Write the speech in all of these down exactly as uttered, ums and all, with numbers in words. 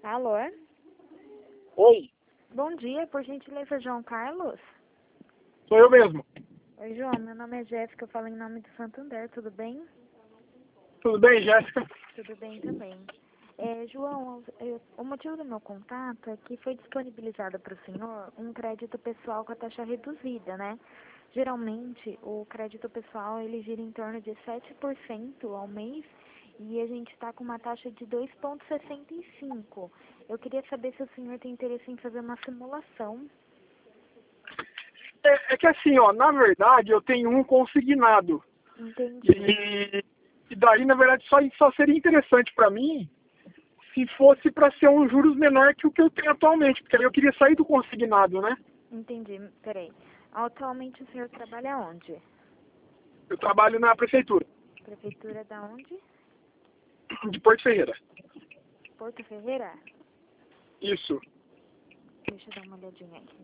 Alô? Oi, Bom dia, por gentileza, João Carlos? sou eu mesmo. Oi, João, meu nome é Jéssica, eu falo em nome do Santander, tudo bem? Tudo bem, Jéssica? Tudo bem também. É, João, eu- o motivo do meu contato é que foi disponibilizado para o senhor um crédito pessoal com a taxa reduzida, né? Geralmente, o crédito pessoal, ele gira em torno de sete por cento ao mês e a gente está com uma taxa de dois vírgula sessenta e cinco. Eu queria saber se o senhor tem interesse em fazer uma simulação. É, é que assim, ó, na verdade eu tenho um consignado. Entendi. E, e daí, na verdade, só, só seria interessante para mim se fosse para ser um juros menor que o que eu tenho atualmente, porque aí eu queria sair do consignado, né? Entendi. Peraí. Atualmente o senhor trabalha onde? Eu trabalho na prefeitura Prefeitura da onde? de Porto Ferreira. Porto Ferreira? Isso. Deixa eu dar uma olhadinha aqui.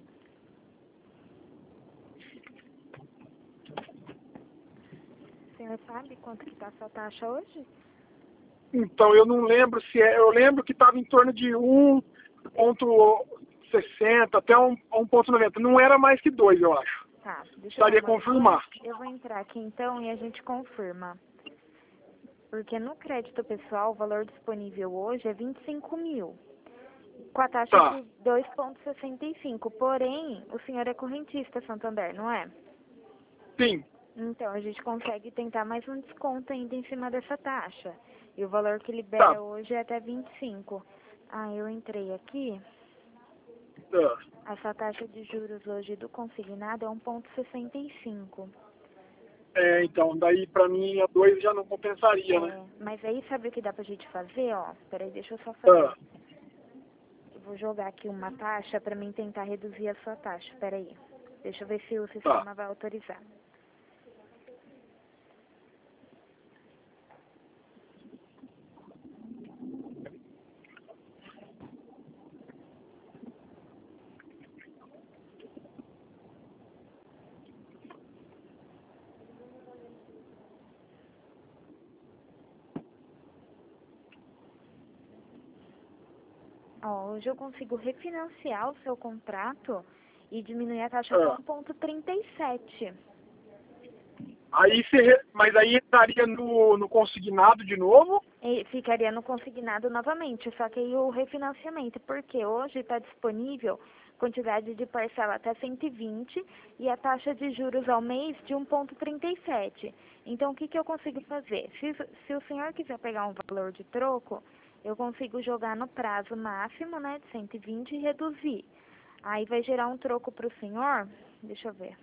O senhor sabe quanto que está a sua taxa hoje? Então eu não lembro se é. Eu lembro que estava em torno de um vírgula sessenta até um vírgula noventa. Não era mais que dois, eu acho. Tá, deixa eu dar Precisaria uma confirmar. olhadinha. Eu vou entrar aqui então e a gente confirma. Porque no crédito pessoal o valor disponível hoje é vinte e cinco mil. Com a taxa Tá. de dois vírgula sessenta e cinco. Porém, o senhor é correntista Santander, não é? Sim. Então, a gente consegue tentar mais um desconto ainda em cima dessa taxa. E o valor que Tá. libera hoje é até vinte e cinco. Ah, eu entrei aqui. Tá. Essa taxa de juros hoje do consignado é um vírgula sessenta e cinco. É, então, daí pra mim a dois já não compensaria, né? É, mas aí sabe o que dá pra gente fazer, ó? Peraí, deixa eu só fazer. Ah, Eu vou jogar aqui uma taxa pra mim tentar reduzir a sua taxa. Peraí. Deixa eu ver se o tá. sistema vai autorizar. Ó, hoje eu consigo refinanciar o seu contrato e diminuir a taxa para Ah. um vírgula trinta e sete. Aí você, re- mas aí entraria no, no consignado de novo? E ficaria no consignado novamente, só que aí o refinanciamento, porque hoje está disponível quantidade de parcela até cento e vinte e a taxa de juros ao mês de um vírgula trinta e sete. Então, o que, que eu consigo fazer? Se, se o senhor quiser pegar um valor de troco, eu consigo jogar no prazo máximo, né, de cento e vinte e reduzir. Aí vai gerar um troco para o senhor, deixa eu ver.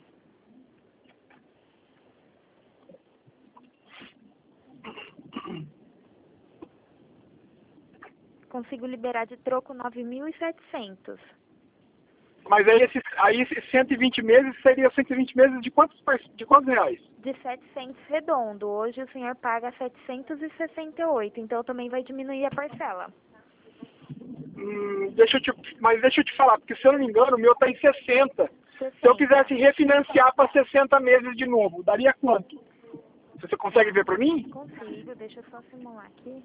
Consigo liberar de troco nove mil e setecentos. Mas aí esses aí esses cento e vinte meses seria cento e vinte meses de quantos, par- de quantos reais? De setecentos redondo. Hoje o senhor paga setecentos e sessenta e oito, então também vai diminuir a parcela. Hum, deixa eu te, mas deixa eu te falar, porque se eu não me engano, o meu tá em sessenta. Se eu sessenta. quisesse refinanciar para sessenta meses de novo, daria quanto? Você consegue ver para mim? Consigo, deixa eu só simular aqui.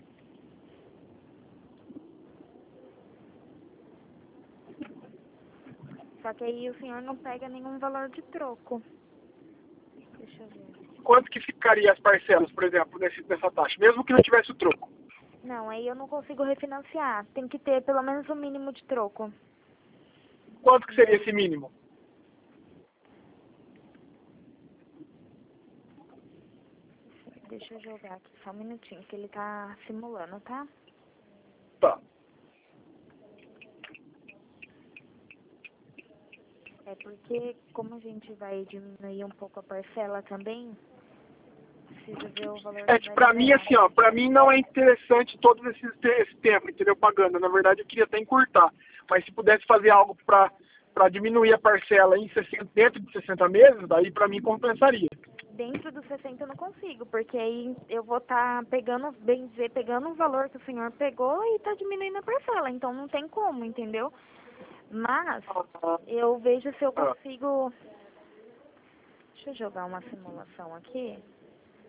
Só que aí o senhor não pega nenhum valor de troco. Deixa eu ver. Quanto que ficaria as parcelas, por exemplo, nesse, nessa taxa, mesmo que não tivesse o troco? Não, aí eu não consigo refinanciar. Tem que ter pelo menos o mínimo de troco. Quanto que seria esse mínimo? Deixa eu jogar aqui só um minutinho, que ele tá simulando, tá? Tá. É porque, como a gente vai diminuir um pouco a parcela também, precisa ver o valor É que que vai pra mim, liberar. assim, ó, pra mim não é interessante todo esse, esse tempo, entendeu? Pagando. Na verdade, eu queria até encurtar. Mas se pudesse fazer algo pra, pra diminuir a parcela em sessenta, dentro de sessenta meses, daí pra mim compensaria. Dentro dos sessenta eu não consigo, porque aí eu vou estar pegando, bem dizer, pegando o valor que o senhor pegou e tá diminuindo a parcela, então não tem como, entendeu? Mas eu vejo se eu Ah. consigo. Deixa eu jogar uma simulação aqui.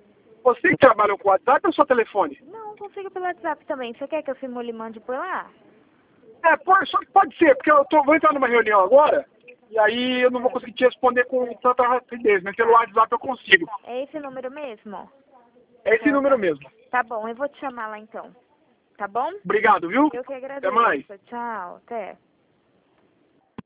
Você trabalha com WhatsApp ou só telefone? Não, consigo pelo WhatsApp também. Você quer que eu simule e mande por lá? É, pode, só que pode ser, porque eu tô, vou entrar numa reunião agora, e aí eu não vou conseguir te responder com tanta rapidez, mas pelo WhatsApp eu consigo. É esse número mesmo? É esse número mesmo. Tá bom, eu vou te chamar lá então. Tá bom? Obrigado, viu? Eu que Até mais. agradeço. Tchau, até.